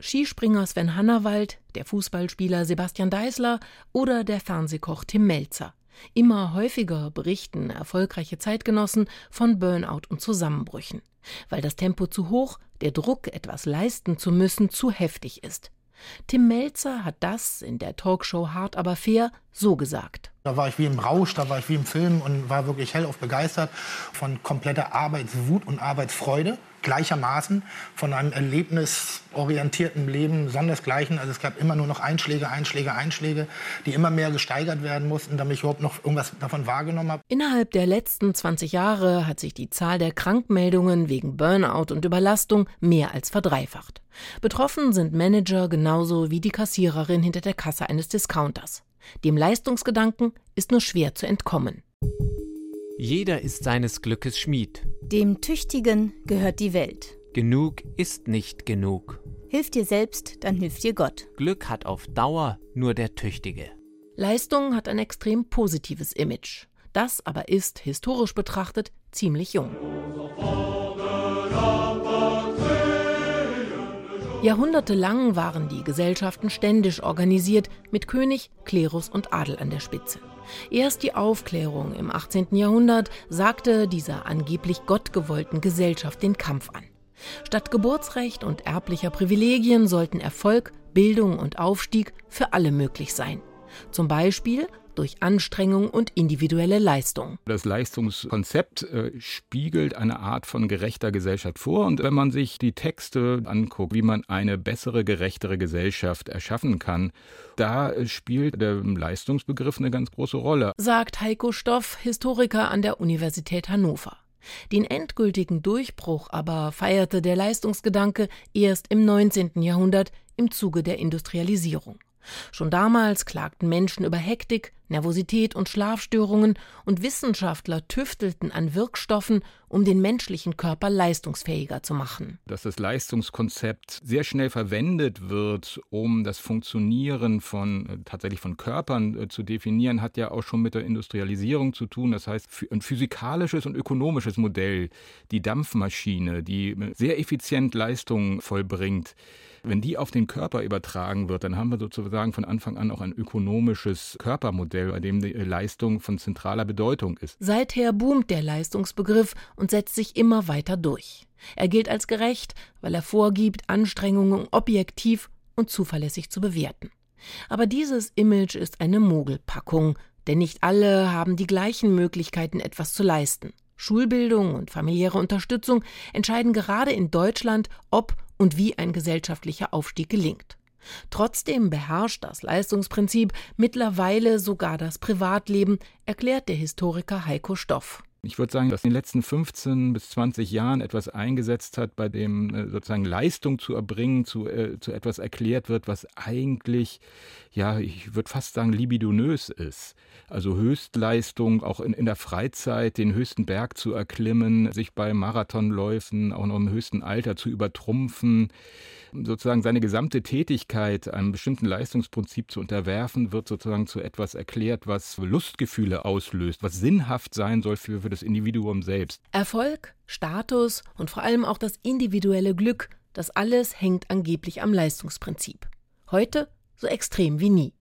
Skispringer Sven Hannawald, der Fußballspieler Sebastian Deißler oder der Fernsehkoch Tim Mälzer. Immer häufiger berichten erfolgreiche Zeitgenossen von Burnout und Zusammenbrüchen, weil das Tempo zu hoch, der Druck, etwas leisten zu müssen, zu heftig ist. Tim Mälzer hat das in der Talkshow Hart aber fair so gesagt. Da war ich wie im Rausch, da war ich wie im Film und war wirklich hellauf begeistert von kompletter Arbeitswut und Arbeitsfreude gleichermaßen, von einem erlebnisorientierten Leben sondersgleichen. Also es gab immer nur noch Einschläge, die immer mehr gesteigert werden mussten, damit ich überhaupt noch irgendwas davon wahrgenommen habe. Innerhalb der letzten 20 Jahre hat sich die Zahl der Krankmeldungen wegen Burnout und Überlastung mehr als verdreifacht. Betroffen sind Manager genauso wie die Kassiererin hinter der Kasse eines Discounters. Dem Leistungsgedanken ist nur schwer zu entkommen. Jeder ist seines Glückes Schmied. Dem Tüchtigen gehört die Welt. Genug ist nicht genug. Hilf dir selbst, dann hilft dir Gott. Glück hat auf Dauer nur der Tüchtige. Leistung hat ein extrem positives Image. Das aber ist, historisch betrachtet, ziemlich jung. Jahrhundertelang waren die Gesellschaften ständisch organisiert, mit König, Klerus und Adel an der Spitze. Erst die Aufklärung im 18. Jahrhundert sagte dieser angeblich gottgewollten Gesellschaft den Kampf an. Statt Geburtsrecht und erblicher Privilegien sollten Erfolg, Bildung und Aufstieg für alle möglich sein. Zum Beispiel durch Anstrengung und individuelle Leistung. Das Leistungskonzept spiegelt eine Art von gerechter Gesellschaft vor. Und wenn man sich die Texte anguckt, wie man eine bessere, gerechtere Gesellschaft erschaffen kann, da spielt der Leistungsbegriff eine ganz große Rolle. Sagt Heiko Stoff, Historiker an der Universität Hannover. Den endgültigen Durchbruch aber feierte der Leistungsgedanke erst im 19. Jahrhundert im Zuge der Industrialisierung. Schon damals klagten Menschen über Hektik, Nervosität und Schlafstörungen und Wissenschaftler tüftelten an Wirkstoffen, um den menschlichen Körper leistungsfähiger zu machen. Dass das Leistungskonzept sehr schnell verwendet wird, um das Funktionieren tatsächlich von Körpern zu definieren, hat ja auch schon mit der Industrialisierung zu tun. Das heißt, ein physikalisches und ökonomisches Modell, die Dampfmaschine, die sehr effizient Leistung vollbringt, wenn die auf den Körper übertragen wird, dann haben wir sozusagen von Anfang an auch ein ökonomisches Körpermodell, bei dem die Leistung von zentraler Bedeutung ist. Seither boomt der Leistungsbegriff und setzt sich immer weiter durch. Er gilt als gerecht, weil er vorgibt, Anstrengungen objektiv und zuverlässig zu bewerten. Aber dieses Image ist eine Mogelpackung, denn nicht alle haben die gleichen Möglichkeiten, etwas zu leisten. Schulbildung und familiäre Unterstützung entscheiden gerade in Deutschland, ob und wie ein gesellschaftlicher Aufstieg gelingt. Trotzdem beherrscht das Leistungsprinzip mittlerweile sogar das Privatleben, erklärt der Historiker Heiko Stoff. Ich würde sagen, dass in den letzten 15 bis 20 Jahren etwas eingesetzt hat, bei dem sozusagen Leistung zu erbringen, zu etwas erklärt wird, was eigentlich, ja, ich würde fast sagen, libidinös ist. Also Höchstleistung, auch in der Freizeit, den höchsten Berg zu erklimmen, sich bei Marathonläufen auch noch im höchsten Alter zu übertrumpfen. Sozusagen seine gesamte Tätigkeit einem bestimmten Leistungsprinzip zu unterwerfen, wird sozusagen zu etwas erklärt, was Lustgefühle auslöst, was sinnhaft sein soll für das Individuum selbst. Erfolg, Status und vor allem auch das individuelle Glück, das alles hängt angeblich am Leistungsprinzip. Heute so extrem wie nie.